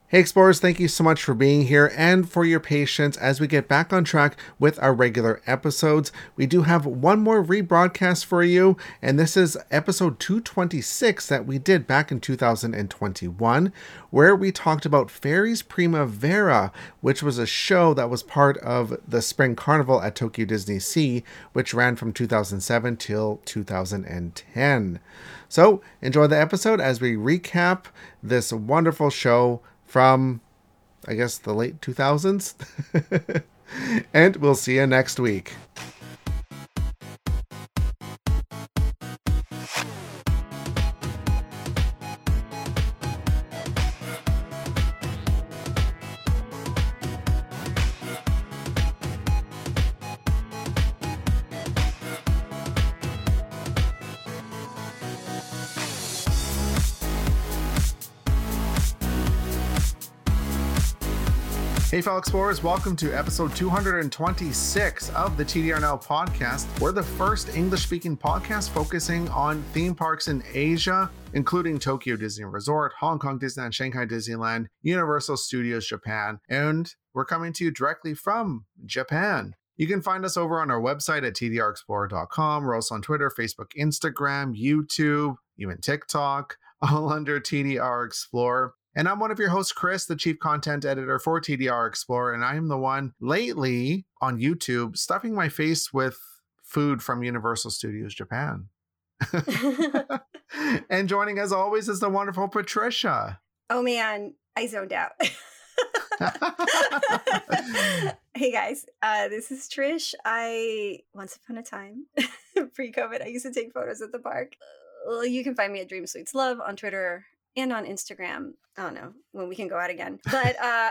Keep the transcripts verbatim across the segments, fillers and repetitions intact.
Hey Explorers, thank you so much for being here and for your patience as we get back on track with our regular episodes. We do have one more rebroadcast for you, and this is episode two twenty-six that we did back in two thousand twenty-one, where we talked about Fairies Primavera, which was a show that was part of the Spring Carnival at Tokyo Disney Sea, which ran from two thousand seven till two thousand ten. So enjoy the episode as we recap this wonderful show from, I guess, the late two thousands. And we'll see you next week. Hey fellow explorers, welcome to episode two hundred twenty-six of the T D R Now podcast. We're the first English-speaking podcast focusing on theme parks in Asia, including Tokyo Disney Resort, Hong Kong Disneyland, Shanghai Disneyland, Universal Studios Japan, and we're coming to you directly from Japan. You can find us over on our website at T D R explorer dot com. We're also on Twitter, Facebook, Instagram, YouTube, even TikTok, all under T D R Explorer. And I'm one of your hosts, Chris, the chief content editor for T D R Explorer, and I am the one lately on YouTube stuffing my face with food from Universal Studios Japan. And joining as always is the wonderful Patricia. Oh man, I zoned out. Hey guys, uh, this is Trish. I, once upon a time, pre-COVID, I used to take photos at the park. Uh, you can find me at Dream Sweets Love on Twitter and on Instagram. I don't know when we can go out again. But uh,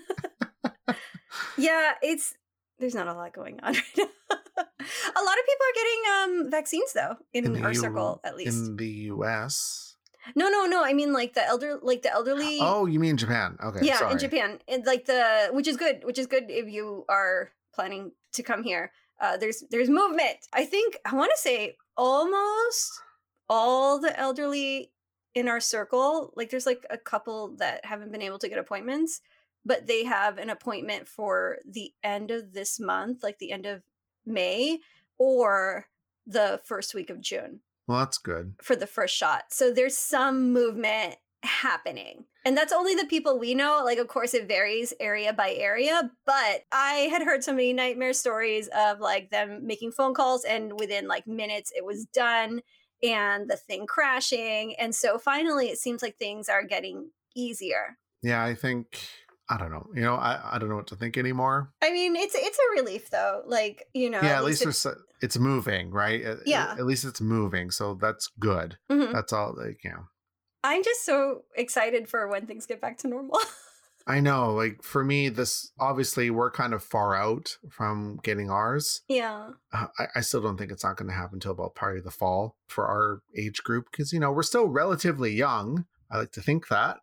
yeah, it's there's not a lot going on right now. A lot of people are getting um, vaccines though, in, in our U- circle at least. In the U S? No, no, no. I mean like the elder, like the elderly. Oh, you mean Japan? Okay, yeah, sorry. In Japan, and like the which is good, which is good if you are planning to come here. Uh, there's there's movement. I think I want to say almost all the elderly in our circle, like there's like a couple that haven't been able to get appointments, but they have an appointment for the end of this month, like the end of May or the first week of June. Well, that's good. For the first shot. So there's some movement happening. And that's only the people we know. Like, of course, it varies area by area, but I had heard so many nightmare stories of like them making phone calls and within like minutes it was done. And the thing crashing. And so finally, it seems like things are getting easier. Yeah, I think, I don't know. You know, I, I don't know what to think anymore. I mean, it's it's a relief, though. Like, you know. Yeah, at, at least, least it's, it's moving, right? Yeah. At, at least it's moving. So that's good. Mm-hmm. That's all, like, you know. I'm just so excited for when things get back to normal. I know, like for me, this obviously we're kind of far out from getting ours. Yeah. Uh, I, I still don't think it's not going to happen until about probably the fall for our age group because, you know, we're still relatively young. I like to think that.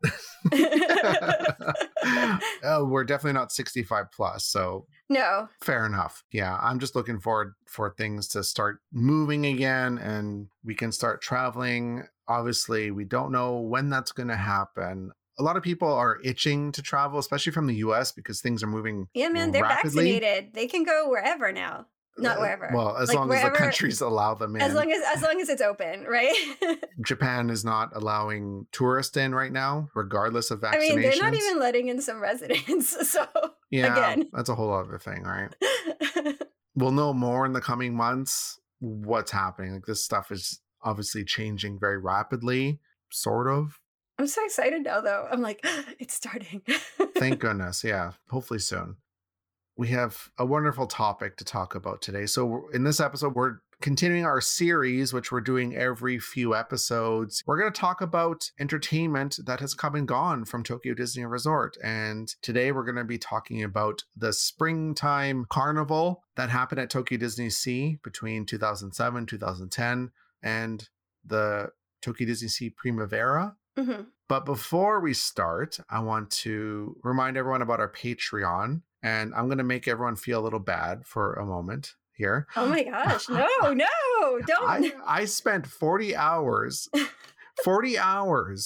uh, we're definitely not sixty-five plus. So no. Fair enough. Yeah. I'm just looking forward for things to start moving again and we can start traveling. Obviously, we don't know when that's going to happen. A lot of people are itching to travel, especially from the U S because things are moving Yeah, man, they're rapidly. vaccinated. They can go wherever now. Not uh, wherever. Well, as like long wherever, as the countries allow them in. As long as as long as it's open, right? Japan is not allowing tourists in right now, regardless of vaccinations. I mean, they're not even letting in some residents. So yeah, again. That's a whole other thing, right? We'll know more in the coming months what's happening. Like this stuff is obviously changing very rapidly, sort of. I'm so excited now, though. I'm like, it's starting. Thank goodness. Yeah. Hopefully soon. We have a wonderful topic to talk about today. So in this episode, we're continuing our series, which we're doing every few episodes. We're going to talk about entertainment that has come and gone from Tokyo Disney Resort. And today we're going to be talking about the springtime carnival that happened at Tokyo Disney Sea between two thousand seven, two thousand ten, and the Tokyo Disney Sea Primavera. Mm-hmm. But before we start, I want to remind everyone about our Patreon, and I'm going to make everyone feel a little bad for a moment here. Oh my gosh. No, no, don't. I, I spent forty hours, forty hours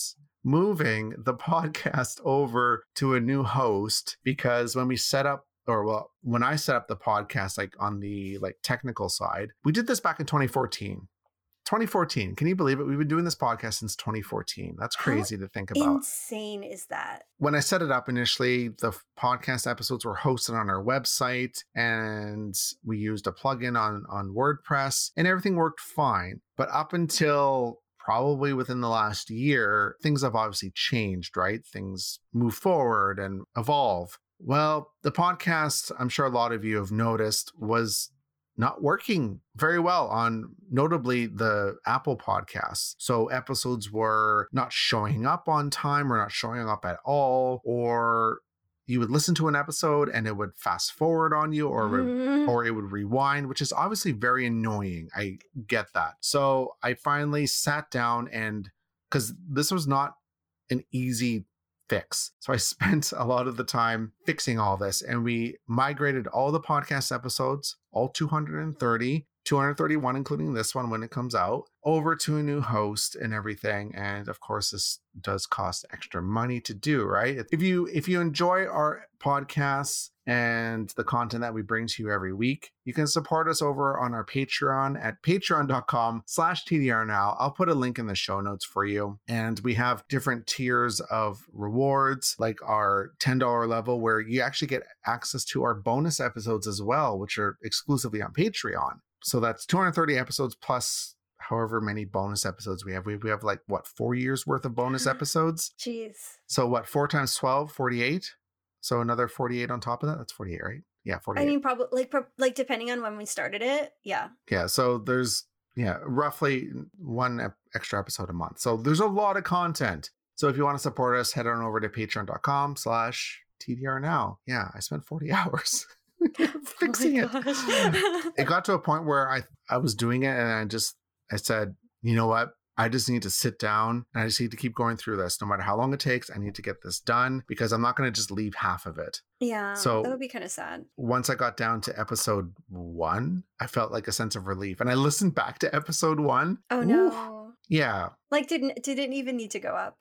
moving the podcast over to a new host because when we set up, or well, when I set up the podcast, like on the like technical side, we did this back in twenty fourteen. twenty fourteen. Can you believe it? We've been doing this podcast since twenty fourteen. That's crazy How to think about. insane is that? When I set it up initially, the podcast episodes were hosted on our website and we used a plugin on, on WordPress and everything worked fine. But up until probably within the last year, things have obviously changed, right? Things move forward and evolve. Well, the podcast, I'm sure a lot of you have noticed, was not working very well on notably the Apple podcasts. So episodes were not showing up on time or not showing up at all, or you would listen to an episode and it would fast forward on you or Mm. or it would rewind, which is obviously very annoying. I get that. So I finally sat down and because this was not an easy fix. So I spent a lot of the time fixing all this and we migrated all the podcast episodes, all two hundred thirty, two hundred thirty-one, including this one when it comes out, over to a new host and everything. And of course, this does cost extra money to do, right? If you if you enjoy our podcasts and the content that we bring to you every week, you can support us over on our Patreon at patreon.com slash TDR now. I'll put a link in the show notes for you. And we have different tiers of rewards, like our ten dollars level, where you actually get access to our bonus episodes as well, which are exclusively on Patreon. So that's two hundred thirty episodes plus however many bonus episodes we have. We, we have like, what, four years worth of bonus episodes? Jeez. So what, four times twelve, forty-eight? So another forty-eight on top of that? That's forty-eight, right? Yeah, forty-eight. I mean, probably like pro- like depending on when we started it. Yeah. Yeah, so there's, yeah, roughly one ep- extra episode a month. So there's a lot of content. So if you want to support us, head on over to patreon.com slash TDR now. Yeah, I spent forty hours fixing Oh my it. gosh. It got to a point where I, I was doing it and I just, I said, you know what? I just need to sit down and I just need to keep going through this. No matter how long it takes, I need to get this done because I'm not going to just leave half of it. Yeah. So- that would be kind of sad. Once I got down to episode one, I felt like a sense of relief. And I listened back to episode one. Oh Ooh, no. yeah. Like didn't didn't even need to go up.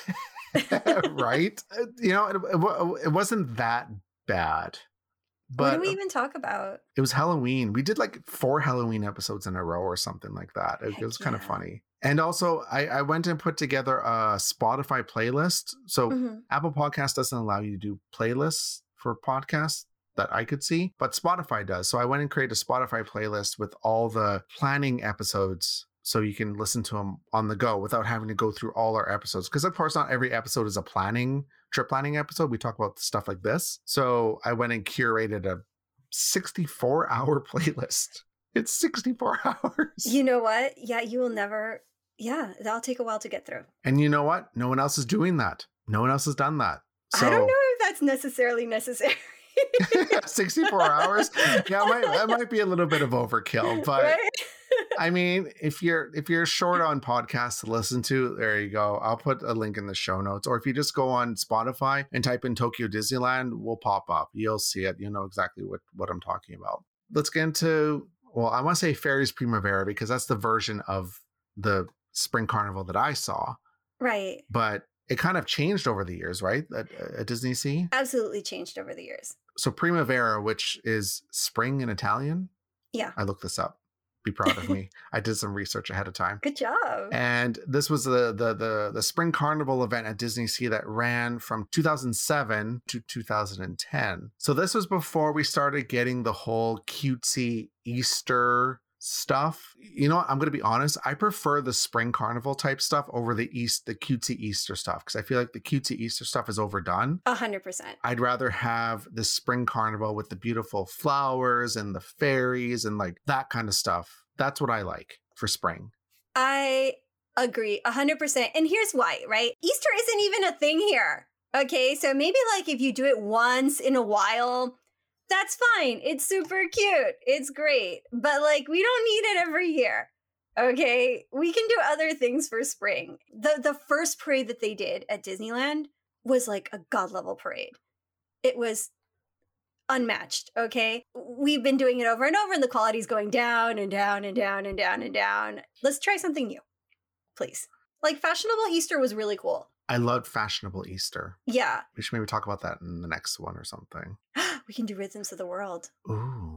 Right? Uh, You know, it, it, wa- it wasn't that bad. What But do we even talk about? it was Halloween. We did like four Halloween episodes in a row or something like that. It, Heck it was kind of yeah. funny. And also, I, I went and put together a Spotify playlist. So Mhm. Apple Podcast doesn't allow you to do playlists for podcasts that I could see, but Spotify does. So I went and created a Spotify playlist with all the planning episodes so you can listen to them on the go without having to go through all our episodes. Because of course, not every episode is a planning, trip planning episode. We talk about stuff like this. So I went and curated a sixty-four hour playlist. It's sixty-four hours. You know what? Yeah, you will never. Yeah, that'll take a while to get through. And you know what? No one else is doing that. No one else has done that. So I don't know if that's necessarily necessary. sixty-four hours. Yeah, it might, that might be a little bit of overkill, but Right? I mean, if you're if you're short on podcasts to listen to, there you go. I'll put a link in the show notes. Or if you just go on Spotify and type in Tokyo Disneyland, we'll pop up. You'll see it. You'll know exactly what, what I'm talking about. Let's get into, well, I want to say Fairies Primavera because that's the version of the Spring Carnival that I saw. Right. But it kind of changed over the years, right? At, at Disney Sea. Absolutely changed over the years. So Primavera, which is spring in Italian. Yeah. I looked this up. Be proud of me. I did some research ahead of time. Good job. And this was the, the the the spring carnival event at Disney Sea that ran from two thousand seven to two thousand ten. So this was before we started getting the whole cutesy Easter stuff. You know what? I'm going to be honest. I prefer the spring carnival type stuff over the East, the cutesy Easter stuff because I feel like the cutesy Easter stuff is overdone. A hundred percent. I'd rather have the spring carnival with the beautiful flowers and the fairies and like that kind of stuff. That's what I like for spring. I agree a hundred percent. And here's why, right? Easter isn't even a thing here. Okay. So maybe like if you do it once in a while, that's fine. It's super cute. It's great. But like, we don't need it every year. Okay. We can do other things for spring. The the first parade that they did at Disneyland was like a god level parade. It was unmatched. Okay. We've been doing it over and over and the quality's going down and down and down and down and down. Let's try something new, please. Like fashionable Easter was really cool. I loved Fashionable Easter. Yeah. We should maybe talk about that in the next one or something. We can do Rhythms of the World. Ooh.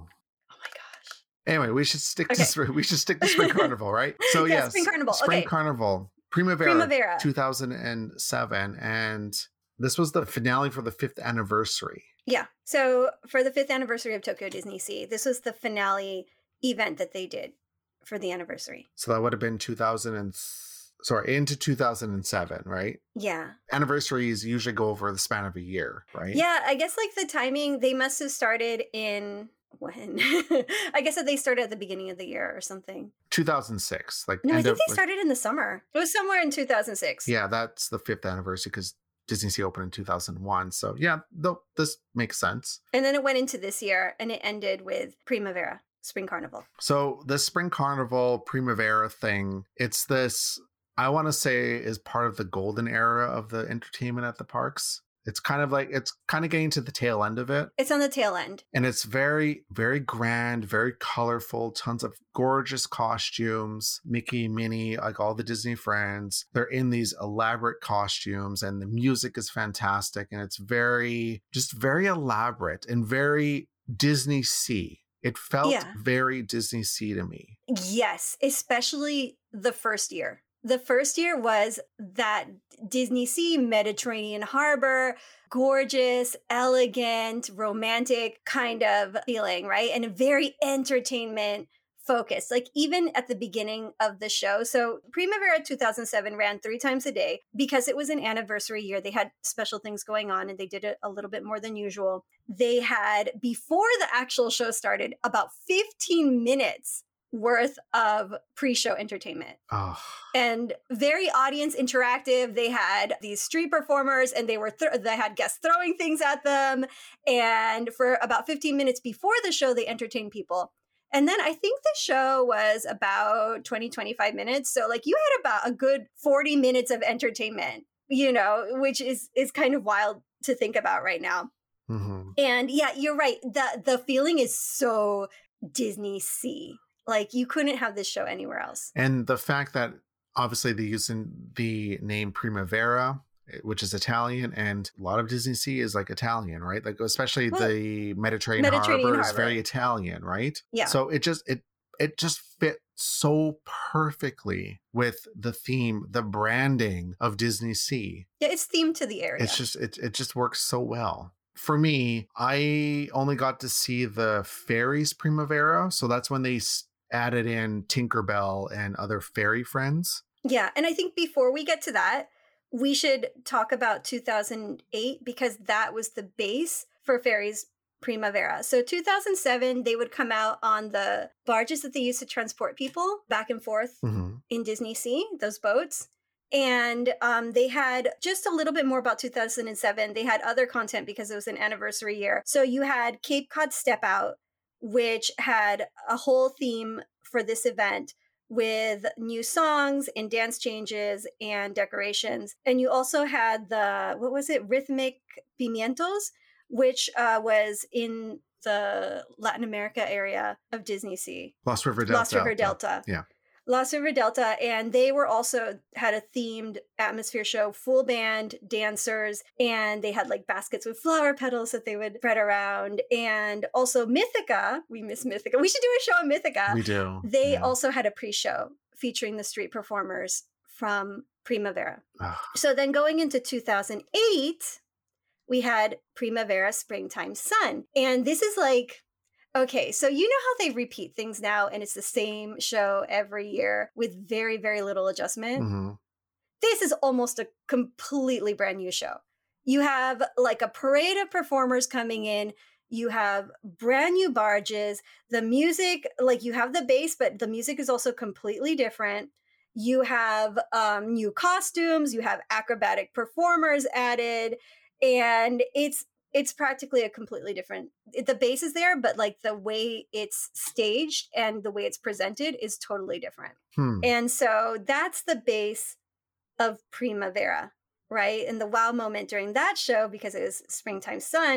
Oh my gosh. Anyway, we should stick Okay. to we should stick to Spring Carnival, right? So Yeah, yes, Spring Carnival. Spring Okay. Carnival, Primavera, Primavera. two thousand seven, and this was the finale for the fifth anniversary. Yeah. So for the fifth anniversary of Tokyo Disney Sea, this was the finale event that they did for the anniversary. So that would have been two thousand and sorry, into two thousand seven, right? Yeah. Anniversaries usually go over the span of a year, right? Yeah, I guess like the timing, they must have started in when? I guess that they started at the beginning of the year or something. two thousand six. Like No, I end think of, they like- started in the summer. It was somewhere in two thousand six. Yeah, that's the fifth anniversary because Disney Sea opened in two thousand one. So yeah, th- this makes sense. And then it went into this year and it ended with Primavera, Spring Carnival. So the Spring Carnival Primavera thing, it's this, I want to say, is part of the golden era of the entertainment at the parks. It's kind of like, it's kind of getting to the tail end of it. It's on the tail end. And it's very, very grand, very colorful, tons of gorgeous costumes, Mickey, Minnie, like all the Disney friends. They're in these elaborate costumes and the music is fantastic. And it's very, just very elaborate and very Disney Sea. It felt Yeah. very Disney Sea to me. Yes, especially the first year. The first year was that Disney Sea, Mediterranean harbor, gorgeous, elegant, romantic kind of feeling, right? And a very entertainment focused, like even at the beginning of the show. So Primavera two thousand seven ran three times a day because it was an anniversary year. They had special things going on and they did it a little bit more than usual. They had, before the actual show started, about fifteen minutes worth of pre-show entertainment Oh, and very audience interactive. They had these street performers and they were th- they had guests throwing things at them, and for about fifteen minutes before the show they entertained people. And then I think the show was about twenty, twenty-five minutes, so like you had about a good forty minutes of entertainment, you know, which is is kind of wild to think about right now. mhm. And yeah, you're right, the the feeling is so Disney Sea. Like, you couldn't have this show anywhere else. And the fact that obviously they use the name Primavera, which is Italian, and a lot of Disney Sea is like Italian, right? Like especially Well, the Mediterranean, Mediterranean harbor, is harbor. very Italian, right? Yeah. So it just it it just fit so perfectly with the theme, the branding of Disney Sea. Yeah, it's themed to the area. It's just it it just works so well. For me, I only got to see the fairies Primavera, so that's when they s- added in Tinkerbell and other fairy friends. Yeah, and I think before we get to that, we should talk about two thousand eight because that was the base for Fairies Primavera. So two thousand seven, they would come out on the barges that they used to transport people back and forth Mhm. in Disney Sea, those boats. And um, they had just a little bit more about two thousand seven. They had other content because it was an anniversary year. So you had Cape Cod Step Out, which had a whole theme for this event with new songs and dance changes and decorations. And you also had the, what was it, Rhythmic Pimientos, which uh, was in the Latin America area of Disney Sea. Lost River Delta. Lost River Delta. Yeah. Lost River Delta, and they were also had a themed atmosphere show, full band, dancers, and they had like baskets with flower petals that they would spread around. And also Mythica, we miss Mythica. We should do a show on Mythica. We do. They yeah. also had a pre-show featuring the street performers from Primavera. Ugh. So then going into two thousand eight, we had Primavera Springtime Sun. And this is like, okay, so you know how they repeat things now and it's the same show every year with very, very little adjustment? Mhm. This is almost a completely brand new show. You have like a parade of performers coming in. You have brand new barges. The music, like you have the bass, but the music is also completely different. You have um, new costumes. You have acrobatic performers added. And it's it's practically a completely different, the base is there, but like the way it's staged and the way it's presented is totally different. Hmm. And so that's the base of Primavera, right? And the wow moment during that show, because it was Springtime Sun,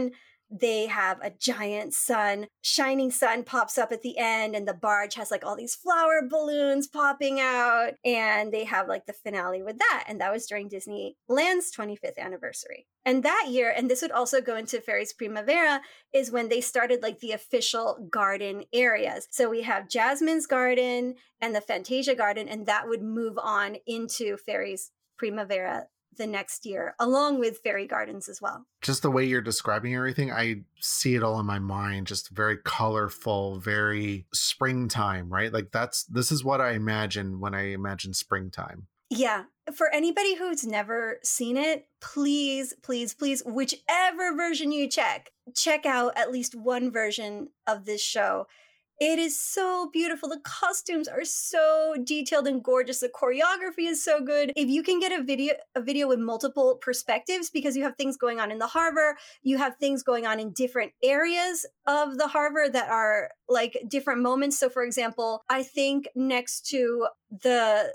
they have a giant sun, shining sun pops up at the end, and the barge has like all these flower balloons popping out. And they have like the finale with that. And that was during Disneyland's twenty-fifth anniversary. And that year, and this would also go into Ferries Primavera, is when they started like the official garden areas. So we have Jasmine's Garden and the Fantasia Garden, and that would move on into Ferries Primavera the next year, along with fairy gardens as well. Just the way you're describing everything, I see it all in my mind, just very colorful, very springtime, right? Like that's, this is what I imagine when I imagine springtime. Yeah. For anybody who's never seen it, please, please, please, whichever version you check, check out at least one version of this show. It is so beautiful. The costumes are so detailed and gorgeous. The choreography is so good. If you can get a video a video with multiple perspectives, because you have things going on in the harbor, you have things going on in different areas of the harbor that are like different moments. So for example, I think next to the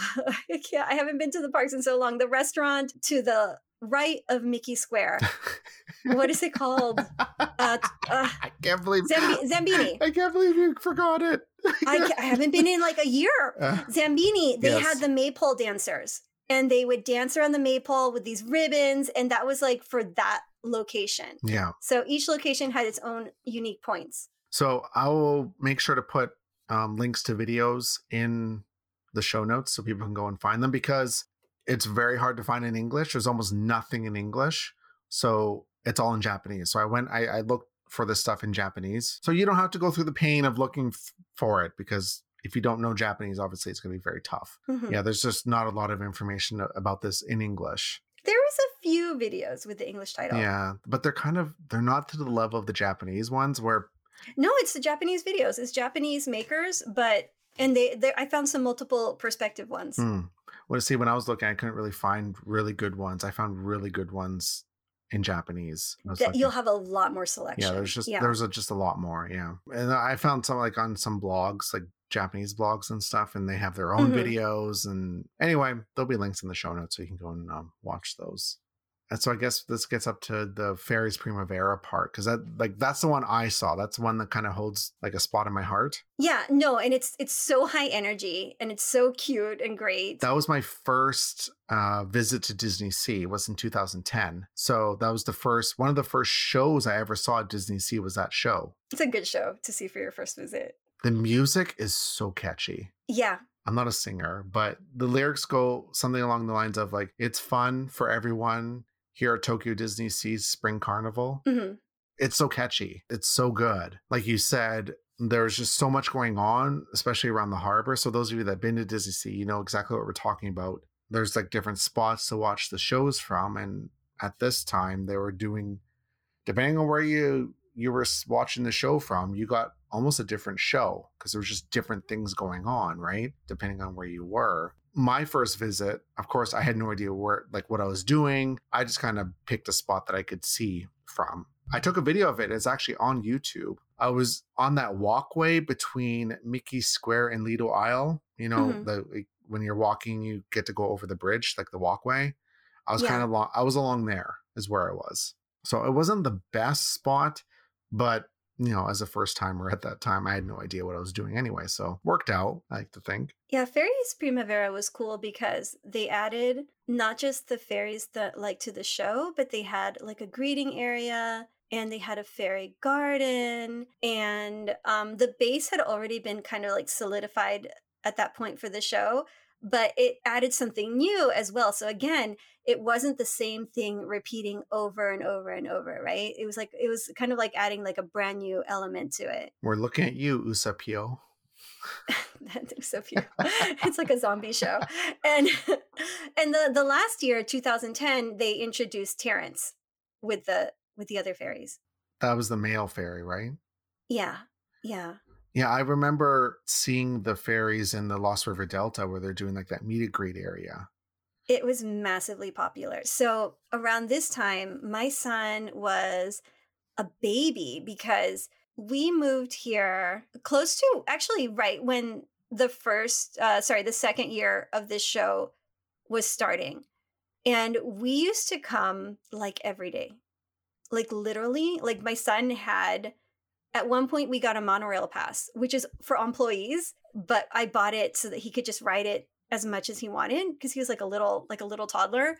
I can't, I haven't been to the parks in so long, the restaurant to the right of Mickey Square. What is it called? Uh, uh, I can't believe Zambi- Zambini. I can't believe you forgot it. I, I haven't been in like a year. Uh, Zambini, they yes. had the maypole dancers, and they would dance around the maypole with these ribbons, and that was like for that location. Yeah. So each location had its own unique points. So I will make sure to put um, links to videos in the show notes so people can go and find them, because it's very hard to find in English. There's almost nothing in English. So it's all in Japanese. So I went, I, I looked for this stuff in Japanese. So you don't have to go through the pain of looking f- for it, because if you don't know Japanese, obviously it's going to be very tough. Mm-hmm. Yeah, there's just not a lot of information about this in English. There was a few videos with the English title. Yeah, but they're kind of, they're not to the level of the Japanese ones where... No, it's the Japanese videos. It's Japanese makers, but, and they, they I found some multiple perspective ones. Mm. Well, see, when I was looking, I couldn't really find really good ones. I found really good ones in Japanese. That you'll have a lot more selection. Yeah, there's just yeah. there's a, just a lot more. Yeah, and I found some like on some blogs, like Japanese blogs and stuff, and they have their own mm-hmm. videos. And anyway, there'll be links in the show notes so you can go and um, watch those. And so I guess this gets up to the Ferries Primavera part, because that like that's the one I saw. That's the one that kind of holds like a spot in my heart. Yeah, no, and it's it's so high energy and it's so cute and great. That was my first uh, visit to Disney Sea. It was in two thousand ten. So that was the first one of the first shows I ever saw at Disney Sea was that show. It's a good show to see for your first visit. The music is so catchy. Yeah. I'm not a singer, but the lyrics go something along the lines of like, it's fun for everyone here at Tokyo Disney Sea's Spring Carnival. Mm-hmm. It's so catchy. It's so good. Like you said, there's just so much going on, especially around the harbor. So those of you that have been to Disney Sea, you know exactly what we're talking about. There's like different spots to watch the shows from. And at this time they were doing, depending on where you, you were watching the show from, you got almost a different show because there was just different things going on, right? Depending on where you were. My first visit, of course, I had no idea where, like what I was doing. I just kind of picked a spot that I could see from. I took a video of it. It's actually on YouTube. I was on that walkway between Mickey Square and Lido Isle. You know, mm-hmm. the like, when you're walking, you get to go over the bridge, like the walkway. I was yeah. kind of long. I was along there is where I was. So it wasn't the best spot, but you know, as a first timer at that time, I had no idea what I was doing anyway. So worked out, I like to think. Yeah, Ferries Primavera was cool because they added not just the fairies that like to the show, but they had like a greeting area and they had a fairy garden. And um, the base had already been kind of like solidified at that point for the show, but it added something new as well. So again, it wasn't the same thing repeating over and over and over, right? It was like, it was kind of like adding like a brand new element to it. We're looking at you, Usapio. Usapio. It's like a zombie show. And and the, the last year, two thousand ten, they introduced Terrence with the with the other fairies. That was the male fairy, right? Yeah. Yeah. Yeah, I remember seeing the fairies in the Lost River Delta where they're doing like that meet and greet area. It was massively popular. So around this time, my son was a baby because we moved here close to actually right when the first, uh, sorry, the second year of this show was starting. And we used to come like every day. like literally, like my son had, at one point we got a monorail pass, which is for employees, but I bought it so that he could just ride it as much as he wanted because he was like a little, like a little toddler.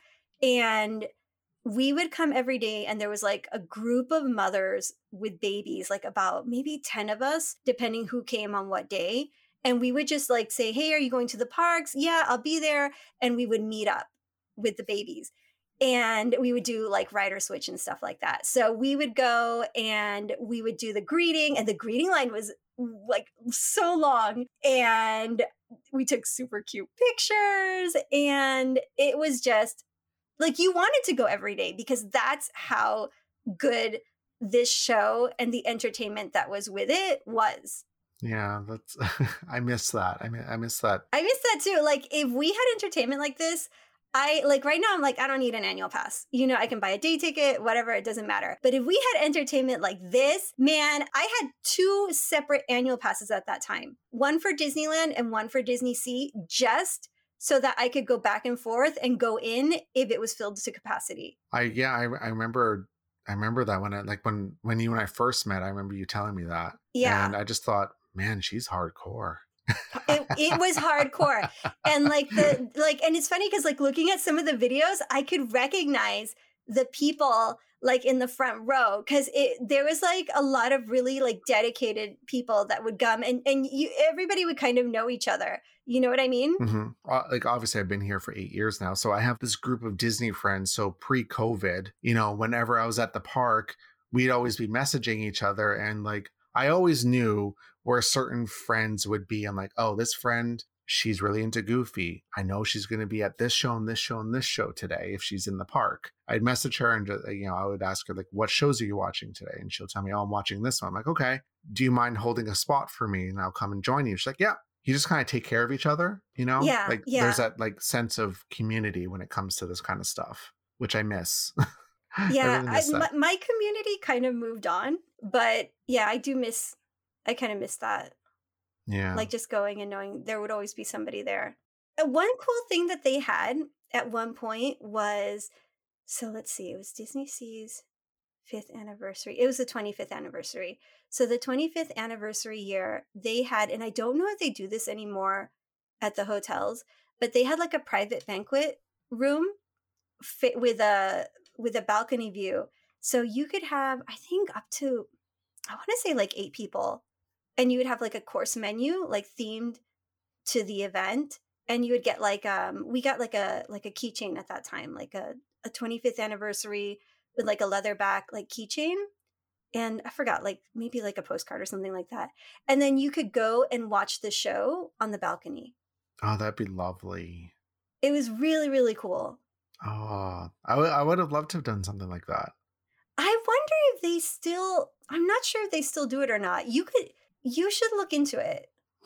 And we would come every day and there was like a group of mothers with babies, like about maybe ten of us, depending who came on what day. And we would just like say, hey, are you going to the parks? Yeah, I'll be there. And we would meet up with the babies. And we would do like rider switch and stuff like that. So we would go and we would do the greeting, and the greeting line was like so long. And we took super cute pictures. And it was just like you wanted to go every day because that's how good this show and the entertainment that was with it was. Yeah, that's I miss that. I mean, I miss that. I miss that too. Like if we had entertainment like this, I like right now I'm like, I don't need an annual pass. You know, I can buy a day ticket, whatever, it doesn't matter. But if we had entertainment like this, man, I had two separate annual passes at that time. One for Disneyland and one for Disney Sea, just so that I could go back and forth and go in if it was filled to capacity. I yeah, I I remember I remember that when I like when when you and I first met, I remember you telling me that. Yeah. And I just thought, man, she's hardcore. it, it was hardcore. And like the like and it's funny because like looking at some of the videos, I could recognize the people like in the front row because it there was like a lot of really like dedicated people that would come, and and you everybody would kind of know each other. You know what I mean? Mm-hmm. Uh, like obviously I've been here for eight years now, so I have this group of Disney friends. So pre-COVID, you know, whenever I was at the park, we'd always be messaging each other, and like I always knew where certain friends would be. I'm like, oh, this friend, she's really into Goofy. I know she's going to be at this show and this show and this show today if she's in the park. I'd message her and, you know, I would ask her, like, what shows are you watching today? And she'll tell me, oh, I'm watching this one. I'm like, okay, do you mind holding a spot for me? And I'll come and join you. She's like, yeah. You just kind of take care of each other, you know? Yeah, like yeah. There's that like sense of community when it comes to this kind of stuff, which I miss. Yeah, I really I, my, my community kind of moved on, but yeah, I do miss, I kind of miss that. Yeah. Like just going and knowing there would always be somebody there. And one cool thing that they had at one point was, so let's see, it was Disney Sea's fifth anniversary. It was the twenty-fifth anniversary. So the twenty-fifth anniversary year, they had, and I don't know if they do this anymore at the hotels, but they had like a private banquet room fit with a with a balcony view. So you could have, I think, up to, I want to say like eight people. And you would have like a course menu, like themed to the event. And you would get like, um, we got like a, like a keychain at that time, like a, a twenty-fifth anniversary with like a leatherback, like keychain. And I forgot, like maybe like a postcard or something like that. And then you could go and watch the show on the balcony. Oh, that'd be lovely. It was really, really cool. Oh, I, w- I would have loved to have done something like that. I wonder if they still, I'm not sure if they still do it or not. You could, you should look into it.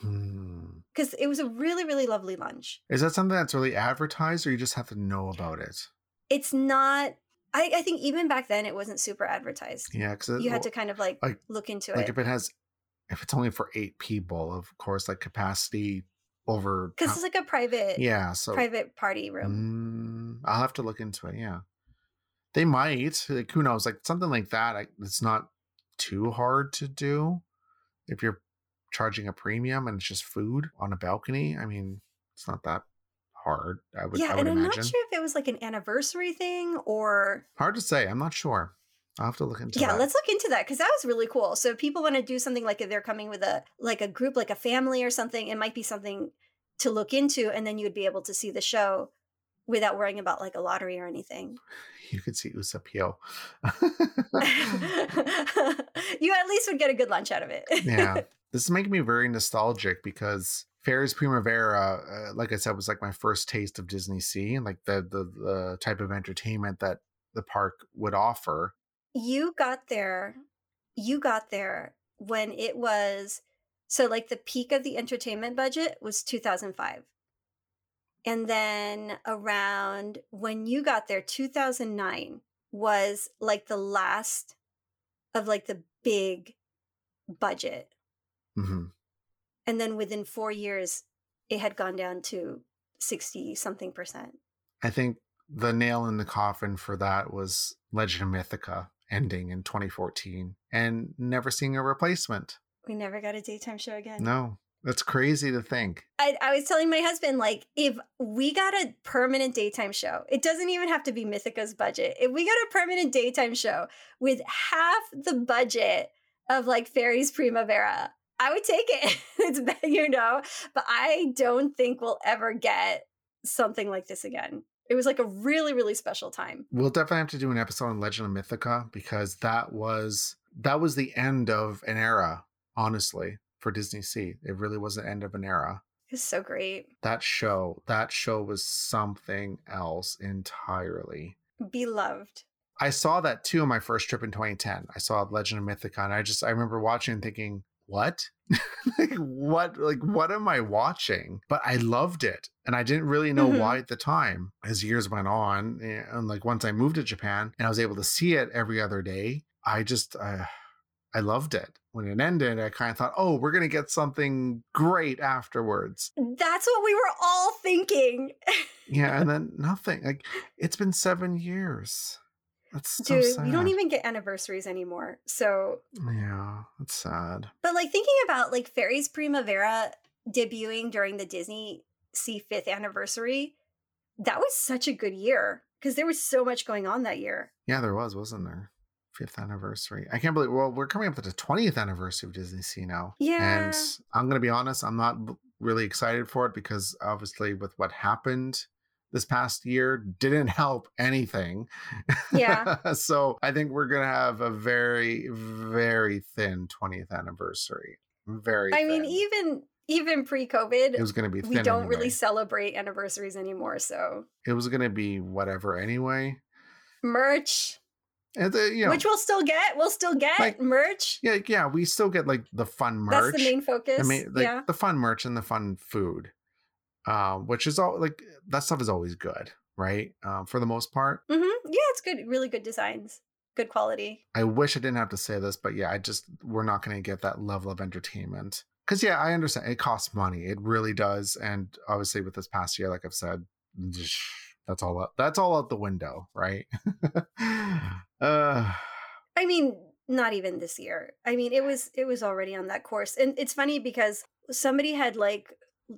Hmm. Because it was a really, really lovely lunch. Is that something that's really advertised, or you just have to know about it? It's not, I, I think even back then it wasn't super advertised. Yeah, because you had to kind of like, like look into like it. if it has, if it's only for eight people, of course, like capacity over. Because it's like a private, yeah, so private party room. Mm, I'll have to look into it. Yeah, they might. Like, who knows? Like something like that. I, it's not too hard to do if you're charging a premium and it's just food on a balcony. I mean, it's not that hard. I would. Yeah, I would and I'm imagine. not sure if it was like an anniversary thing or. Hard to say. I'm not sure. I'll have to look into yeah, that. Yeah, let's look into that because that was really cool. So if people want to do something like if they're coming with a like a group, like a family or something, it might be something to look into, and then you'd be able to see the show without worrying about like a lottery or anything. You could see Usapio. You at least would get a good lunch out of it. Yeah. This is making me very nostalgic because Ferris Primavera, uh, like I said, was like my first taste of Disney Sea and like the, the the type of entertainment that the park would offer. You got there, you got there when it was, so like the peak of the entertainment budget was two thousand five. And then around when you got there, two thousand nine was like the last of like the big budget. Mm-hmm. And then within four years, it had gone down to sixty something percent. I think the nail in the coffin for that was Legend of Mythica. ending in twenty fourteen and never seeing a replacement. We never got a daytime show again. No, that's crazy to think. I, I was telling my husband, like, if we got a permanent daytime show, it doesn't even have to be Mythica's budget. If we got a permanent daytime show with half the budget of like Fairies Primavera, I would take it. It's, you know, but I don't think we'll ever get something like this again. It was like a really, really special time. We'll definitely have to do an episode on Legend of Mythica, because that was that was the end of an era, honestly, for Disney Sea. It really was the end of an era. It's so great. That show, that show was something else entirely. Beloved. I saw that too on my first trip in twenty ten. I saw Legend of Mythica, and I just I remember watching and thinking, what? like what like what am I watching? But I loved it, and I didn't really know mm-hmm. why at the time. As years went on, and like once I moved to Japan and I was able to see it every other day, I just uh, I loved it. When it ended, I kind of thought, oh, we're gonna get something great afterwards. That's what we were all thinking. Yeah, and then nothing. Like, it's been seven years. That's so Dude, sad. You don't even get anniversaries anymore. So yeah, that's sad. But like thinking about like Fairies Primavera debuting during the Disney Sea fifth anniversary, that was such a good year because there was so much going on that year. Yeah, there was, wasn't there? Fifth anniversary. I can't believe. Well, we're coming up to the twentieth anniversary of Disney Sea now. Yeah, and I'm gonna be honest, I'm not really excited for it because obviously with what happened this past year didn't help anything. Yeah. So I think we're going to have a very, very thin twentieth anniversary. Very I thin. mean, even even pre-COVID, it was going to be thin we don't anyway. really celebrate anniversaries anymore. So it was going to be whatever anyway. Merch. And the, you know, which we'll still get. We'll still get like, merch. Yeah, yeah. We still get like the fun merch. That's the main focus. The main, like, yeah. the fun merch and the fun food. Um, which is all like that stuff is always good, right? Um, for the most part. Mm-hmm. Yeah, it's good. Really good designs, good quality. I wish I didn't have to say this, but yeah, I just we're not going to get that level of entertainment because yeah, I understand it costs money. It really does, and obviously with this past year, like I've said, that's all. Out, that's all out the window, right? uh, I mean, not even this year. I mean, it was it was already on that course, and it's funny because somebody had like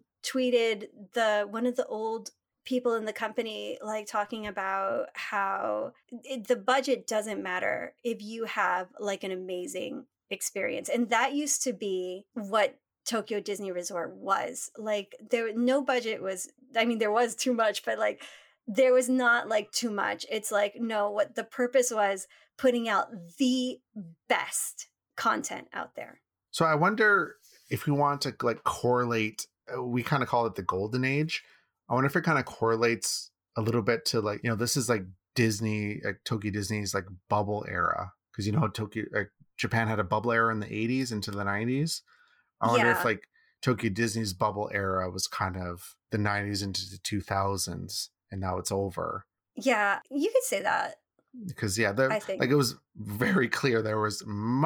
tweeted the one of the old people in the company like talking about how it, the budget doesn't matter if you have like an amazing experience, and that used to be what Tokyo Disney Resort was like. There no budget was, I mean there was too much, but like there was not like too much. It's like no, what the purpose was putting out the best content out there. So I wonder if we want to like correlate, we kind of call it the golden age. I wonder if it kind of correlates a little bit to like, you know, this is like Disney, like Tokyo Disney's like bubble era. Cause you know, Tokyo, like Japan had a bubble era in the eighties into the nineties. I wonder yeah. if like Tokyo Disney's bubble era was kind of the nineties into the two thousands and now it's over. Yeah, you could say that. Because yeah, there, I think. like it was very clear there was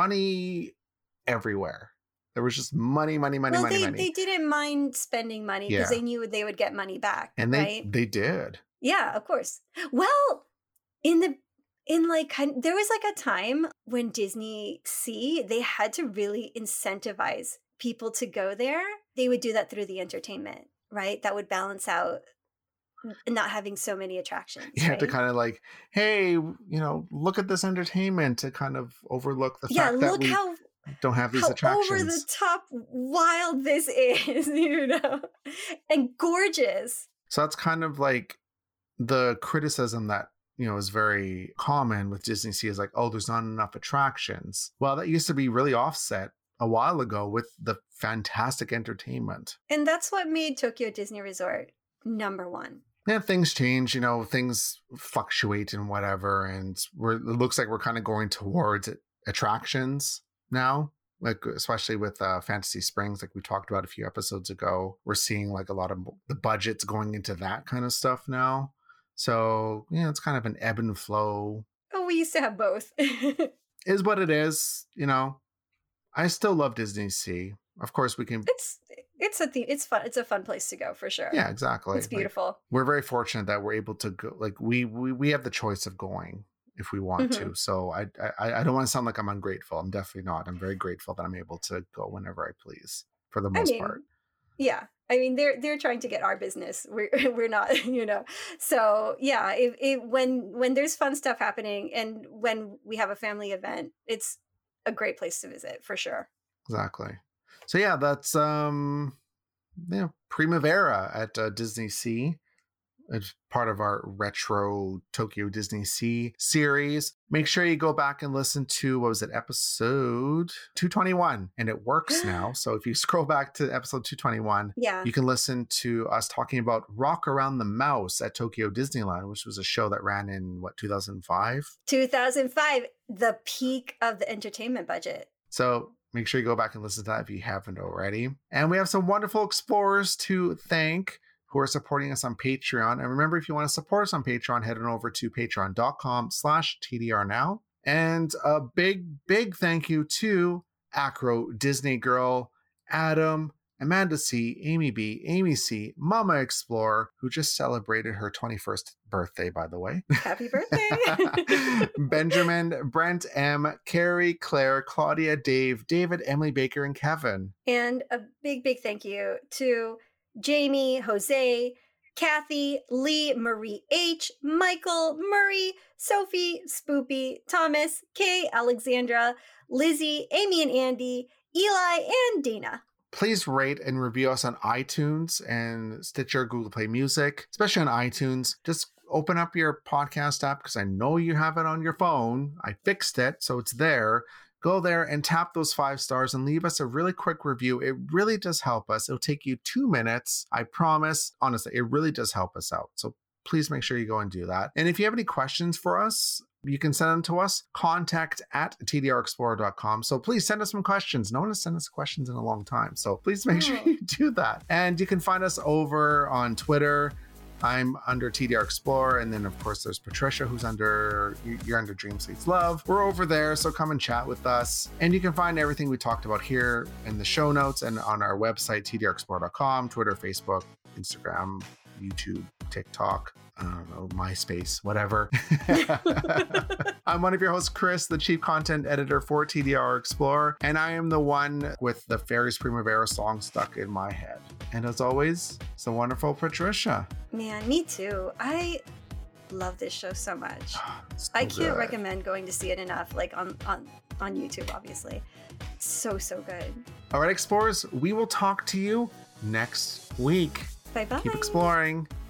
money everywhere. There was just money, money, money, well, money, they, money. They didn't mind spending money because yeah. they knew they would get money back. And they, right? they did. Yeah, of course. Well, in the in like there was like a time when Disney Sea, they had to really incentivize people to go there. They would do that through the entertainment, right? That would balance out not having so many attractions. You have right? to kind of like, hey, you know, look at this entertainment to kind of overlook the yeah, fact that look we how don't have these how attractions. over the top wild this is, you know, and gorgeous. So that's kind of like the criticism that, you know, is very common with Disney Sea is like, oh, there's not enough attractions. Well, that used to be really offset a while ago with the fantastic entertainment. And that's what made Tokyo Disney Resort number one. Yeah, things change, you know, things fluctuate and whatever. And we're, it looks like we're kind of going towards attractions now, like especially with uh, Fantasy Springs, like we talked about a few episodes ago. We're seeing like a lot of the budgets going into that kind of stuff now. So, yeah, it's kind of an ebb and flow. Oh, we used to have both. Is what it is, you know. I still love Disney Sea. Of course, we can. It's it's a th- it's fun. It's a fun place to go for sure. Yeah, exactly. It's beautiful. Like, we're very fortunate that we're able to go. Like we we we have the choice of going if we want Mhm. to. So I, I I don't want to sound like I'm ungrateful. I'm definitely not. I'm very grateful that I'm able to go whenever I please, for the I most part. mean, yeah. I mean, they're they're trying to get our business. We're we're not, you know. So yeah, if, if when when there's fun stuff happening and when we have a family event, it's a great place to visit for sure. Exactly. So yeah, that's um, you know, Primavera at uh, Disney Sea. It's part of our retro Tokyo Disney Sea series. Make sure you go back and listen to, what was it, episode two twenty-one, and it works now. So if you scroll back to episode two twenty-one, Yeah. you can listen to us talking about Rock Around the Mouse at Tokyo Disneyland, which was a show that ran in, what, two thousand five? two thousand five, the peak of the entertainment budget. So make sure you go back and listen to that if you haven't already. And we have some wonderful explorers to thank who are supporting us on Patreon. And remember, if you want to support us on Patreon, head on over to patreon.com slash TDR now. And a big, big thank you to Acro, Disney Girl, Adam, Amanda C, Amy B, Amy C, Mama Explorer, who just celebrated her twenty-first birthday, by the way. Happy birthday. Benjamin, Brent M, Carrie, Claire, Claudia, Dave, David, Emily Baker, and Kevin. And a big, big thank you to Jamie, Jose, Kathy, Lee, Marie H, Michael, Murray, Sophie, Spoopy, Thomas, Kay, Alexandra, Lizzie, Amy and Andy, Eli, and Dana. Please rate and review us on iTunes and Stitcher, Google Play Music, especially on iTunes. Just open up your podcast app because I know you have it on your phone. I fixed it, so it's there. Go there and tap those five stars and leave us a really quick review. It really does help us. It'll take you two minutes. I promise. Honestly, it really does help us out. So please make sure you go and do that. And if you have any questions for us, you can send them to us, contact at T D R explorer dot com. So please send us some questions. No one has sent us questions in a long time. So please make sure you do that. And you can find us over on Twitter. I'm under T D R Explorer. And then, of course, there's Patricia, who's under, you're under Dream Sweets Love. We're over there, so come and chat with us. And you can find everything we talked about here in the show notes and on our website, T D R explorer dot com, Twitter, Facebook, Instagram, YouTube, TikTok, I don't know, MySpace, whatever. I'm one of your hosts, Chris, the chief content editor for T D R Explorer, and I am the one with the Fairies Primavera song stuck in my head. And as always, it's the wonderful Patricia. Man, me too. I love this show so much. So I can't good. recommend going to see it enough, like on, on, on YouTube, obviously. So, so good. All right, Explorers, we will talk to you next week. Bye-bye. Keep exploring.